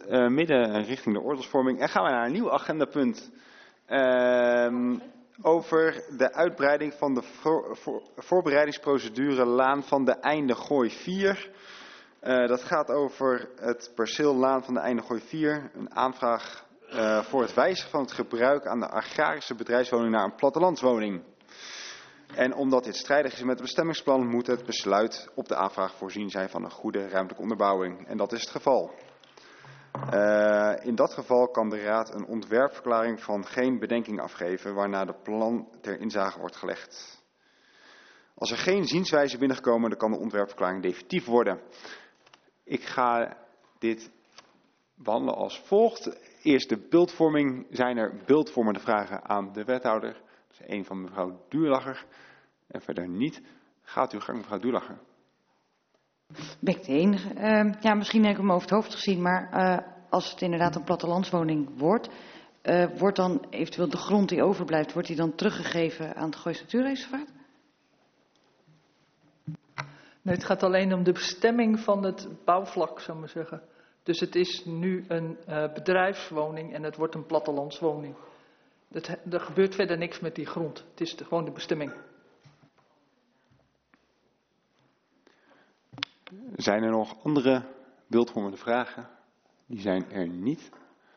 midden richting de oordeelsvorming. En gaan we naar een nieuw agendapunt. Over de uitbreiding van de voorbereidingsprocedure Laan van de Einde Gooi 4. Dat gaat over het perceel Laan van de Einde Gooi 4. Een aanvraag voor het wijzigen van het gebruik aan de agrarische bedrijfswoning naar een plattelandswoning. En omdat dit strijdig is met het bestemmingsplan, moet het besluit op de aanvraag voorzien zijn van een goede ruimtelijke onderbouwing. En dat is het geval. In dat geval kan de Raad een ontwerpverklaring van geen bedenking afgeven, waarna de plan ter inzage wordt gelegd. Als er geen zienswijze binnengekomen, dan kan de ontwerpverklaring definitief worden. Ik ga dit behandelen als volgt. Eerst de beeldvorming. Zijn er beeldvormende vragen aan de wethouder? Dat is een van mevrouw Duurlacher. En verder niet. Gaat uw gang, mevrouw Duurlacher. Ben ik de enige? Ja, misschien heb ik hem over het hoofd gezien, maar als het inderdaad een plattelandswoning wordt, wordt dan eventueel de grond die overblijft, wordt die dan teruggegeven aan het Goois Natuurreservaat? Nee, het gaat alleen om de bestemming van het bouwvlak, zou ik maar zeggen. Dus het is nu een bedrijfswoning en het wordt een plattelandswoning. Er gebeurt verder niks met die grond. Het is gewoon de bestemming. Zijn er nog andere beeldvormende vragen? Die zijn er niet.